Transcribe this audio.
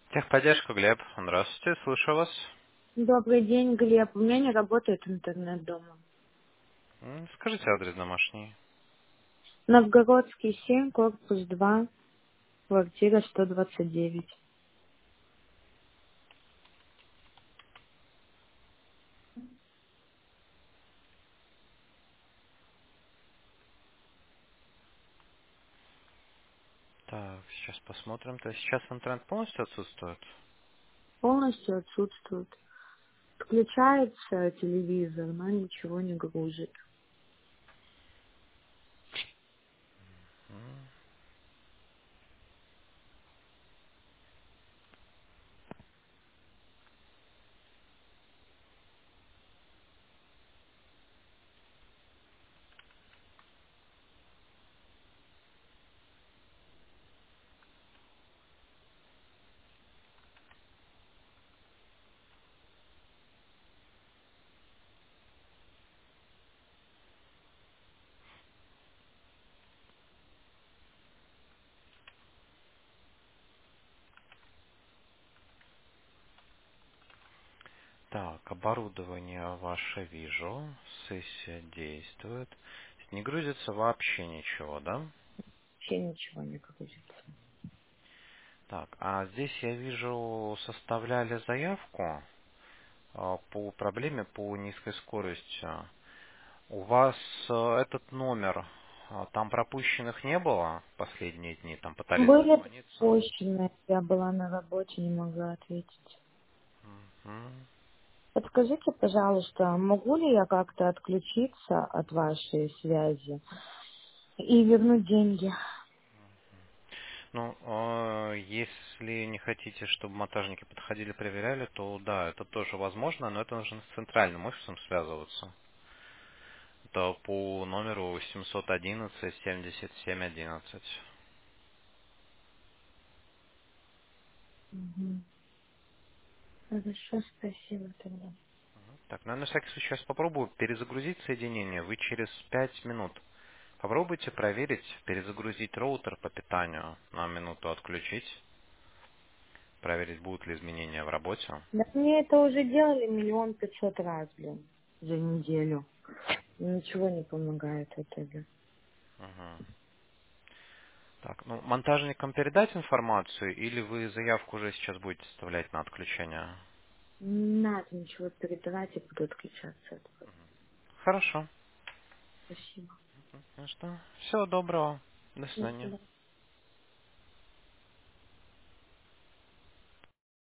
Техподдержка, Глеб. Здравствуйте, слышу вас. Добрый день, Глеб. У меня не работает интернет дома. Скажите адрес домашний. Новгородский 7, корпус 2, квартира 129. Так, сейчас посмотрим. То есть сейчас интернет полностью отсутствует? Полностью отсутствует. Включается телевизор, но ничего не грузит. Так, оборудование ваше вижу. Сессия действует. Не грузится вообще ничего, да? Вообще ничего не грузится. Так, а здесь я вижу, составляли заявку по проблеме по низкой скорости. У вас этот номер, там пропущенных не было последние дни? Там пытались Были дозвониться? пропущены, я была на работе, не могла ответить. Мгм. Подскажите, пожалуйста, могу ли я как-то отключиться от вашей связи и вернуть деньги? Ну, если не хотите, чтобы монтажники подходили, проверяли, то да, это тоже возможно, но это нужно с центральным офисом связываться. Это по номеру 711-77-11. Мгм. Хорошо, спасибо тогда. Так, ну, я на всякий случай сейчас попробую перезагрузить соединение. Вы через 5 минут попробуйте проверить, перезагрузить роутер по питанию, на минуту отключить, проверить, будут ли изменения в работе. Да мне это уже делали 1 500 000 раз, блин, за неделю. Ничего не помогает в итоге. Мгм. Так, ну, монтажникам передать информацию, или вы заявку уже сейчас будете составлять на отключение? Не надо ничего передавать, я буду отключаться от вас. Хорошо. Спасибо. Ну что, всего доброго. До До свидания. свидания.